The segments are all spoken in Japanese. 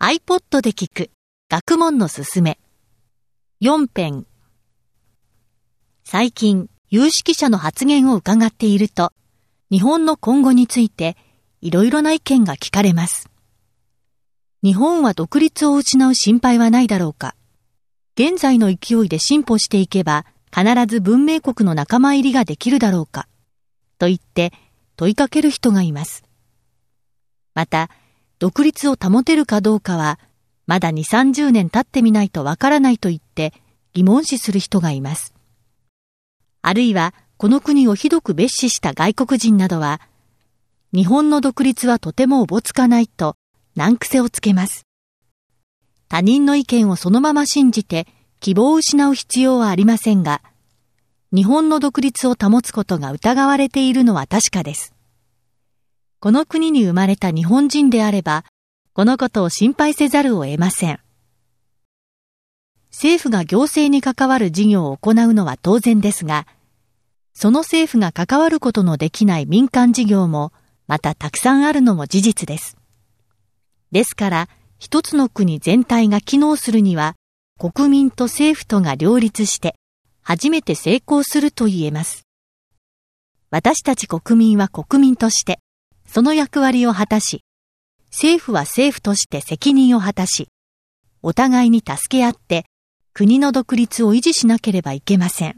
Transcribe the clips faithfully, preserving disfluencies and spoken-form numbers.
iPod で聞く学問のすすめよん編。最近有識者の発言を伺っていると、日本の今後についていろいろな意見が聞かれます。日本は独立を失う心配はないだろうか。現在の勢いで進歩していけば必ず文明国の仲間入りができるだろうか。と言って問いかける人がいます。また、独立を保てるかどうかは、まだに、さんじゅうねん経ってみないとわからないと言って疑問視する人がいます。あるいは、この国をひどく蔑視した外国人などは、日本の独立はとてもおぼつかないと難癖をつけます。他人の意見をそのまま信じて希望を失う必要はありませんが、日本の独立を保つことが疑われているのは確かです。この国に生まれた日本人であれば、このことを心配せざるを得ません。政府が行政に関わる事業を行うのは当然ですが、その政府が関わることのできない民間事業もまたたくさんあるのも事実です。ですから、一つの国全体が機能するには、国民と政府とが両立して、初めて成功すると言えます。私たち国民は国民として、その役割を果たし、政府は政府として責任を果たし、お互いに助け合って国の独立を維持しなければいけません。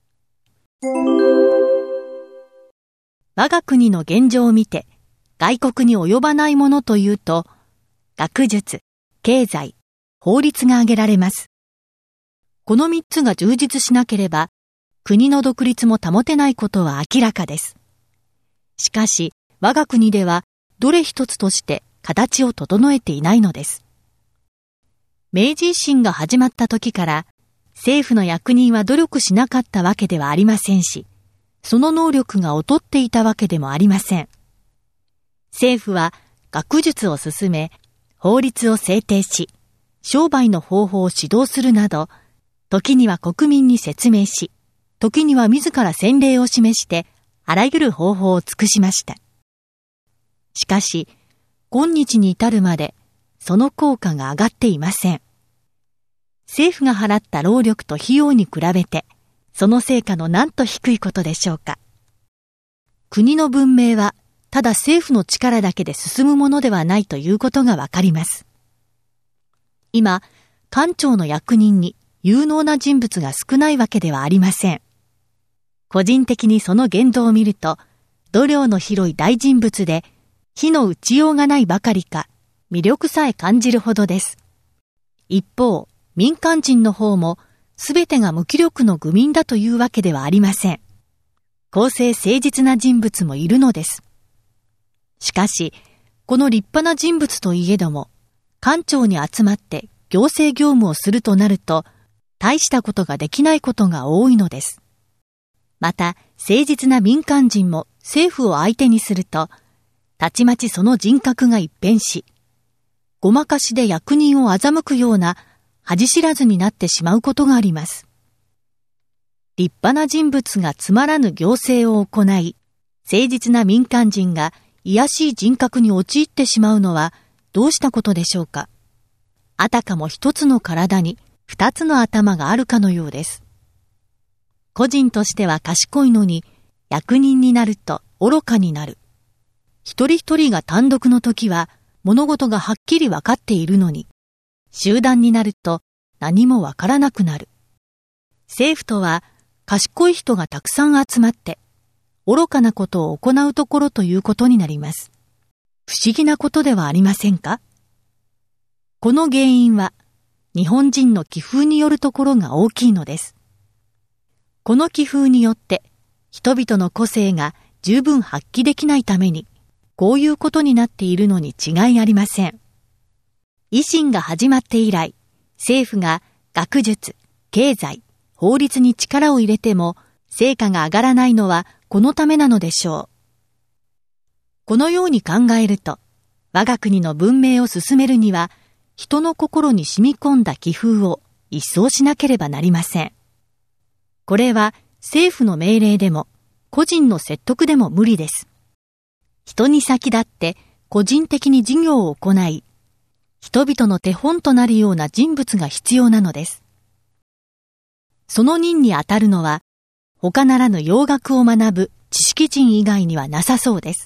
我が国の現状を見て、外国に及ばないものというと、学術、経済、法律が挙げられます。この三つが充実しなければ、国の独立も保てないことは明らかです。しかし、我が国ではどれ一つとして形を整えていないのです。明治維新が始まった時から政府の役人は努力しなかったわけではありませんし、その能力が劣っていたわけでもありません。政府は学術を進め、法律を制定し、商売の方法を指導するなど、時には国民に説明し、時には自ら先例を示して、あらゆる方法を尽くしました。しかし、今日に至るまで、その効果が上がっていません。政府が払った労力と費用に比べて、その成果のなんと低いことでしょうか。国の文明は、ただ政府の力だけで進むものではないということがわかります。今、官庁の役人に有能な人物が少ないわけではありません。個人的にその言動を見ると、度量の広い大人物で、火の打ちようがないばかりか、魅力さえ感じるほどです。一方、民間人の方も、すべてが無気力の愚民だというわけではありません。公正誠実な人物もいるのです。しかし、この立派な人物といえども、官庁に集まって行政業務をするとなると、大したことができないことが多いのです。また、誠実な民間人も政府を相手にすると、たちまちその人格が一変し、ごまかしで役人を欺くような恥知らずになってしまうことがあります。立派な人物がつまらぬ行政を行い、誠実な民間人が卑しい人格に陥ってしまうのはどうしたことでしょうか。あたかも一つの体に二つの頭があるかのようです。個人としては賢いのに、役人になると愚かになる。一人一人が単独の時は物事がはっきり分かっているのに、集団になると何も分からなくなる。政府とは賢い人がたくさん集まって、愚かなことを行うところということになります。不思議なことではありませんか？この原因は日本人の気風によるところが大きいのです。この気風によって人々の個性が十分発揮できないために、こういうことになっているのに違いありません。維新が始まって以来、政府が学術、経済、法律に力を入れても成果が上がらないのはこのためなのでしょう。このように考えると、我が国の文明を進めるには、人の心に染み込んだ気風を一掃しなければなりません。これは政府の命令でも、個人の説得でも無理です。人に先立って個人的に事業を行い、 人々の手本となるような人物が必要なのです。その任に当たるのは、他ならぬ洋学を学ぶ知識人以外にはなさそうです。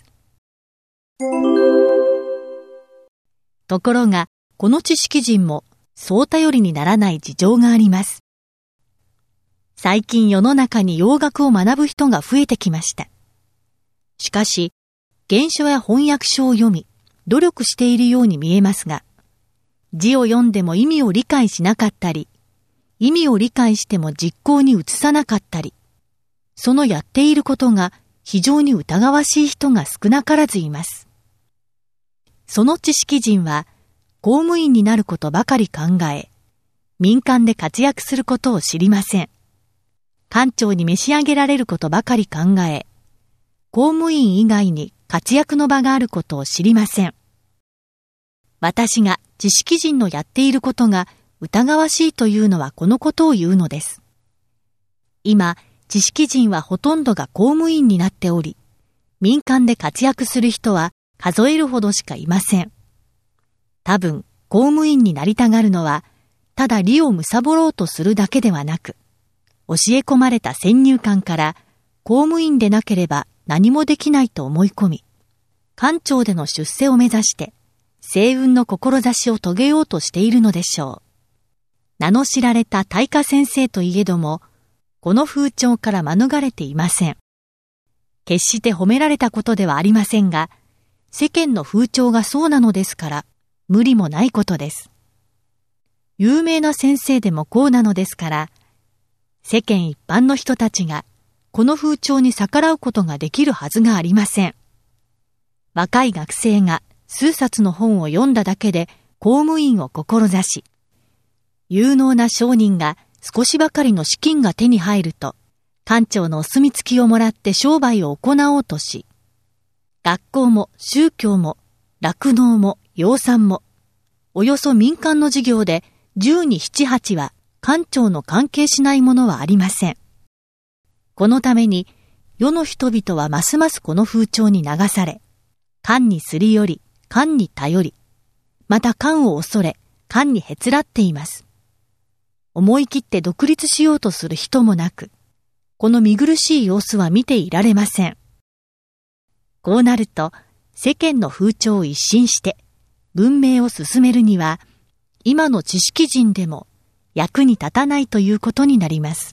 ところが、この知識人もそう頼りにならない事情があります。最近世の中に洋学を学ぶ人が増えてきました。しかし、原書や翻訳書を読み、努力しているように見えますが、字を読んでも意味を理解しなかったり、意味を理解しても実行に移さなかったり、そのやっていることが非常に疑わしい人が少なからずいます。その知識人は公務員になることばかり考え、民間で活躍することを知りません。官庁に召し上げられることばかり考え、公務員以外に活躍の場があることを知りません。私が知識人のやっていることが疑わしいというのはこのことを言うのです。今、知識人はほとんどが公務員になっており、民間で活躍する人は数えるほどしかいません。多分、公務員になりたがるのは、ただ利を貪ろうとするだけではなく、教え込まれた先入観から公務員でなければ何もできないと思い込み、官庁での出世を目指して、星雲の志を遂げようとしているのでしょう。名の知られた大家先生といえども、この風潮から免れていません。決して褒められたことではありませんが、世間の風潮がそうなのですから、無理もないことです。有名な先生でもこうなのですから、世間一般の人たちが、この風潮に逆らうことができるはずがありません。若い学生が数冊の本を読んだだけで公務員を志し、有能な商人が少しばかりの資金が手に入ると、官庁のお墨付きをもらって商売を行おうとし、学校も宗教も酪農も養蚕も、およそ民間の事業で十に七八は官庁の関係しないものはありません。このために世の人々はますますこの風潮に流され、官にすり寄り、官に頼り、また官を恐れ、官にへつらっています。思い切って独立しようとする人もなく、この見苦しい様子は見ていられません。こうなると、世間の風潮を一新して、文明を進めるには、今の知識人でも役に立たないということになります。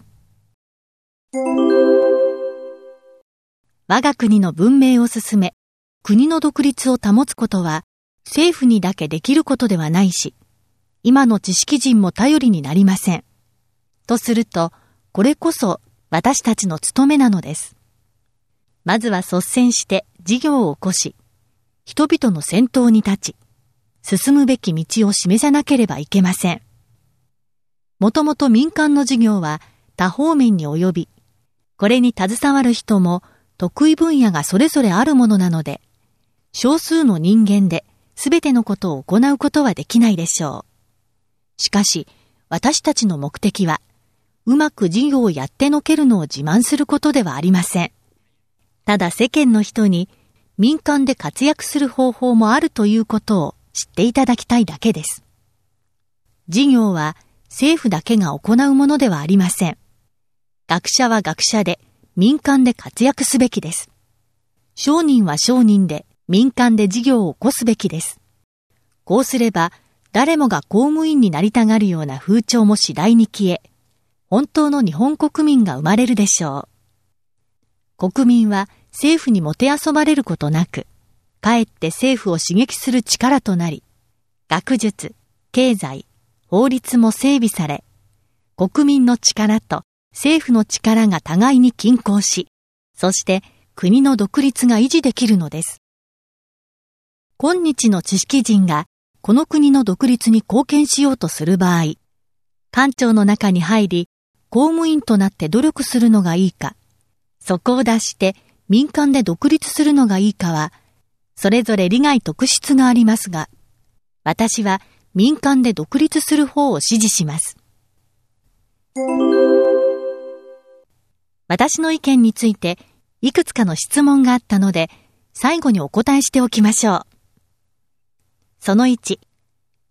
我が国の文明を進め、国の独立を保つことは、政府にだけできることではないし、今の知識人も頼りになりません。とすると、これこそ私たちの務めなのです。まずは率先して事業を起こし、人々の先頭に立ち、進むべき道を示さなければいけません。もともと民間の事業は多方面に及び、これに携わる人も得意分野がそれぞれあるものなので、少数の人間で全てのことを行うことはできないでしょう。しかし、私たちの目的は、うまく事業をやってのけるのを自慢することではありません。ただ世間の人に民間で活躍する方法もあるということを知っていただきたいだけです。事業は政府だけが行うものではありません。学者は学者で民間で活躍すべきです。商人は商人で民間で事業を起こすべきです。こうすれば、誰もが公務員になりたがるような風潮も次第に消え、本当の日本国民が生まれるでしょう。国民は政府にもてあそばれることなく、かえって政府を刺激する力となり、学術、経済、法律も整備され、国民の力と政府の力が互いに均衡し、そして国の独立が維持できるのです。今日の知識人が、この国の独立に貢献しようとする場合、官庁の中に入り、公務員となって努力するのがいいか、そこを脱して民間で独立するのがいいかは、それぞれ利害特質がありますが、私は民間で独立する方を支持します。私の意見について、いくつかの質問があったので、最後にお答えしておきましょう。そのいち、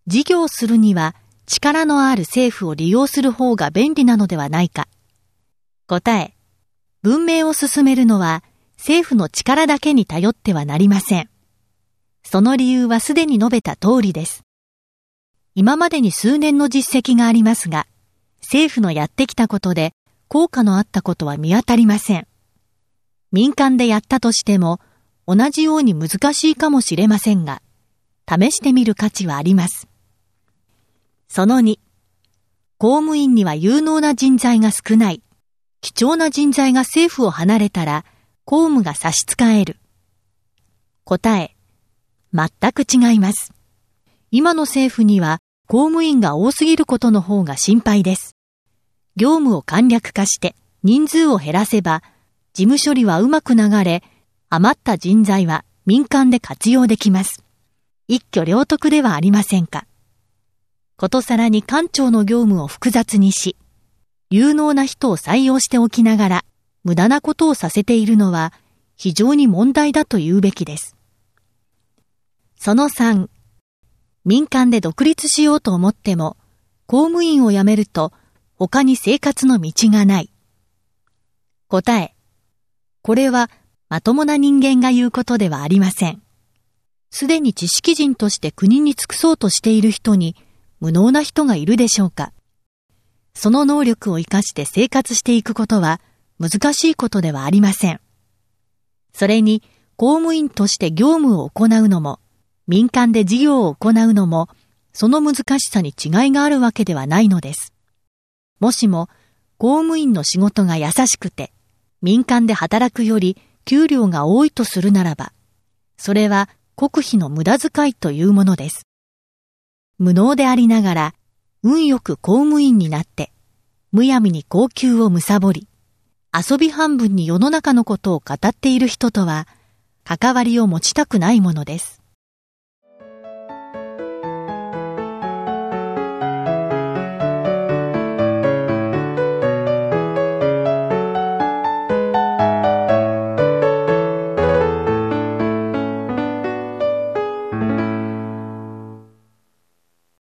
事業するには力のある政府を利用する方が便利なのではないか。答え、文明を進めるのは政府の力だけに頼ってはなりません。その理由はすでに述べた通りです。今までに数年の実績がありますが、政府のやってきたことで効果のあったことは見当たりません。民間でやったとしても同じように難しいかもしれませんが、試してみる価値はあります。そのに、公務員には有能な人材が少ない。貴重な人材が政府を離れたら公務が差し支える。答え、全く違います。今の政府には公務員が多すぎることの方が心配です。業務を簡略化して人数を減らせば、事務処理はうまく流れ、余った人材は民間で活用できます。一挙両得ではありませんか。ことさらに官庁の業務を複雑にし、有能な人を採用しておきながら、無駄なことをさせているのは非常に問題だと言うべきです。そのさん、民間で独立しようと思っても、公務員を辞めると他に生活の道がない。答え、これはまともな人間が言うことではありません。すでに知識人として国に尽くそうとしている人に無能な人がいるでしょうか。その能力を生かして生活していくことは難しいことではありません。それに公務員として業務を行うのも、民間で事業を行うのも、その難しさに違いがあるわけではないのです。もしも公務員の仕事が優しくて、民間で働くより給料が多いとするならば、それは国費の無駄遣いというものです。無能でありながら、運よく公務員になって、むやみに高給を貪り、遊び半分に世の中のことを語っている人とは、関わりを持ちたくないものです。